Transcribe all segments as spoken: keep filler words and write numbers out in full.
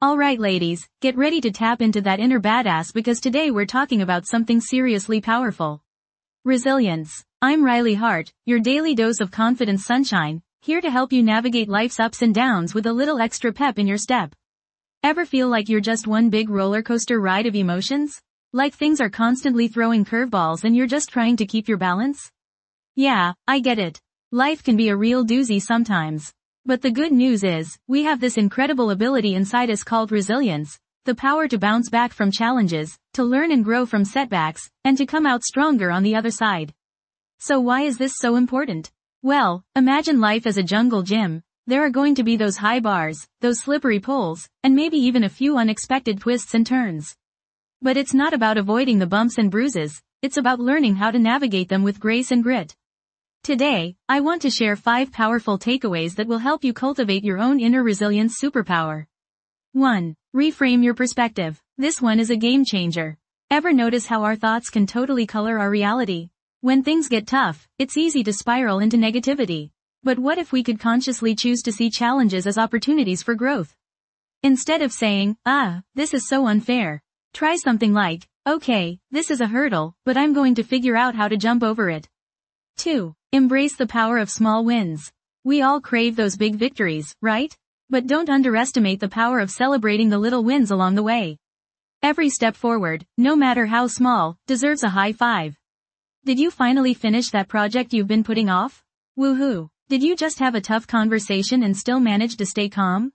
Alright ladies, get ready to tap into that inner badass because today we're talking about something seriously powerful. Resilience. I'm Riley Hart, your daily dose of confidence sunshine, here to help you navigate life's ups and downs with a little extra pep in your step. Ever feel like you're just one big roller coaster ride of emotions? Like things are constantly throwing curveballs and you're just trying to keep your balance? Yeah, I get it. Life can be a real doozy sometimes. But the good news is, we have this incredible ability inside us called resilience, the power to bounce back from challenges, to learn and grow from setbacks, and to come out stronger on the other side. So why is this so important? Well, imagine life as a jungle gym. There are going to be those high bars, those slippery poles, and maybe even a few unexpected twists and turns. But it's not about avoiding the bumps and bruises, it's about learning how to navigate them with grace and grit. Today, I want to share five powerful takeaways that will help you cultivate your own inner resilience superpower. one. Reframe your perspective. This one is a game changer. Ever notice how our thoughts can totally color our reality? When things get tough, it's easy to spiral into negativity. But what if we could consciously choose to see challenges as opportunities for growth? Instead of saying, ah, this is so unfair, try something like, okay, this is a hurdle, but I'm going to figure out how to jump over it. two. Embrace the power of small wins. We all crave those big victories, right? But don't underestimate the power of celebrating the little wins along the way. Every step forward, no matter how small, deserves a high five. Did you finally finish that project you've been putting off? Woohoo! Did you just have a tough conversation and still manage to stay calm?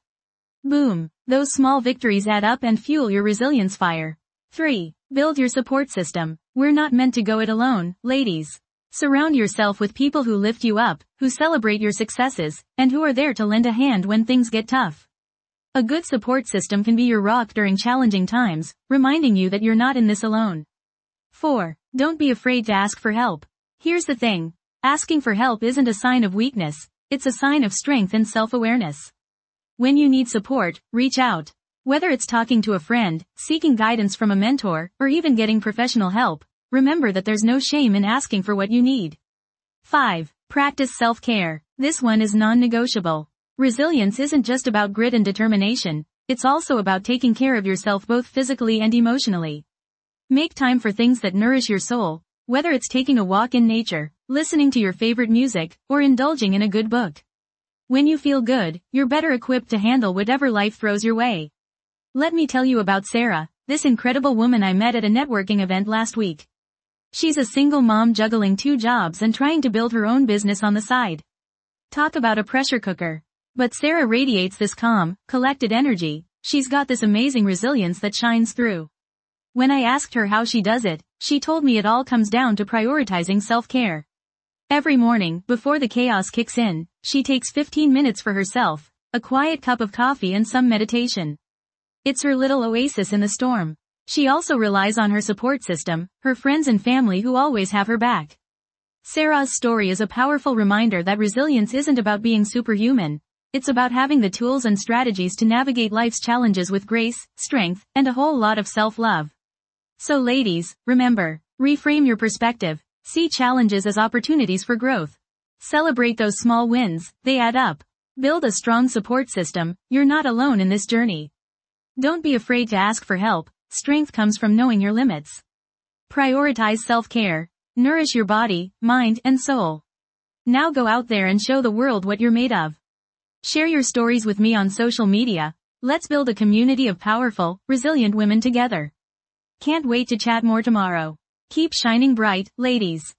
Boom! Those small victories add up and fuel your resilience fire. three. Build your support system. We're not meant to go it alone, ladies. Surround yourself with people who lift you up, who celebrate your successes, and who are there to lend a hand when things get tough. A good support system can be your rock during challenging times, reminding you that you're not in this alone. four. Don't be afraid to ask for help. Here's the thing. Asking for help isn't a sign of weakness, it's a sign of strength and self-awareness. When you need support, reach out. Whether it's talking to a friend, seeking guidance from a mentor, or even getting professional help, remember that there's no shame in asking for what you need. five. Practice self-care. This one is non-negotiable. Resilience isn't just about grit and determination, it's also about taking care of yourself both physically and emotionally. Make time for things that nourish your soul, whether it's taking a walk in nature, listening to your favorite music, or indulging in a good book. When you feel good, you're better equipped to handle whatever life throws your way. Let me tell you about Sarah, this incredible woman I met at a networking event last week. She's a single mom juggling two jobs and trying to build her own business on the side. Talk about a pressure cooker. But Sarah radiates this calm, collected energy. She's got this amazing resilience that shines through. When I asked her how she does it, she told me it all comes down to prioritizing self-care. Every morning, before the chaos kicks in, she takes fifteen minutes for herself, a quiet cup of coffee and some meditation. It's her little oasis in the storm. She also relies on her support system, her friends and family who always have her back. Sarah's story is a powerful reminder that resilience isn't about being superhuman. It's about having the tools and strategies to navigate life's challenges with grace, strength, and a whole lot of self-love. So ladies, remember, reframe your perspective, see challenges as opportunities for growth. Celebrate those small wins, they add up. Build a strong support system, you're not alone in this journey. Don't be afraid to ask for help. Strength comes from knowing your limits. Prioritize self-care. Nourish your body, mind, and soul. Now go out there and show the world what you're made of. Share your stories with me on social media. Let's build a community of powerful, resilient women together. Can't wait to chat more tomorrow. Keep shining bright, ladies.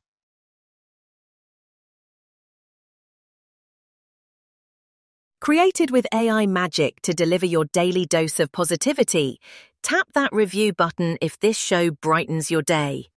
Created with A I magic to deliver your daily dose of positivity, tap that review button if this show brightens your day.